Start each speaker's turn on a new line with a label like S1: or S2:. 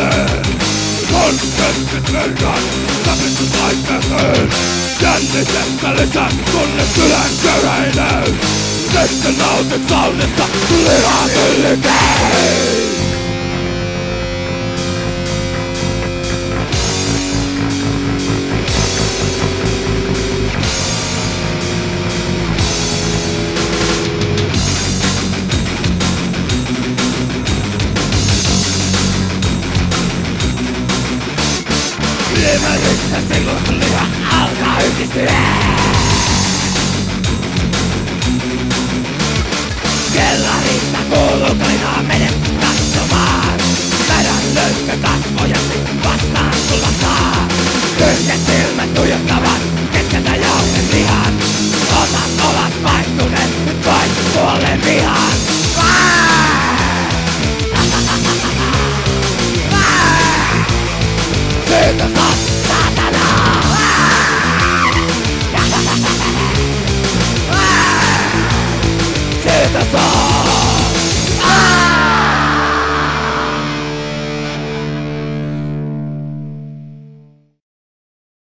S1: Jälleen on keskit verran tapettu taippeeseen. Jännitettä lisää, kunnes sydän köräilee. Sitten nautit saunista lihan yllikeen. Liemäristä silloin kun liha alkaa yhdistyä. Kellarista kuuluu kainaa mene katsomaan. Vedän löykkä kasvojasi vastaan sulla saa. Tyhjät silmät tuijottavat keskeltä jouten lihan. Osat ovat vaihtuneet nyt vain puolen vihaan. Siitä saa saatanaa. Siitä saa